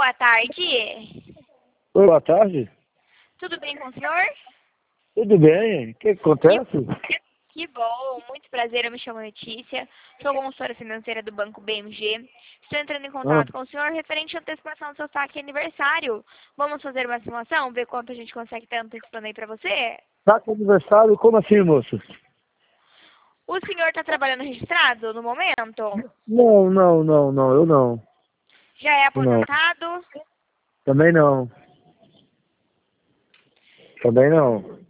boa tarde. Oi, boa tarde. Tudo bem com o senhor? Tudo bem? O que acontece? Que bom, muito prazer, eu me chamo Letícia, sou consultora financeira do Banco BMG. Estou entrando em Ah, contato com o senhor referente à antecipação do seu saque aniversário. Vamos fazer uma simulação, ver quanto a gente consegue estar antecipando aí para você? tá com aniversário? Como assim, moço? O senhor está trabalhando registrado no momento? Não, eu não. Já é Não, aposentado? também não. Também não.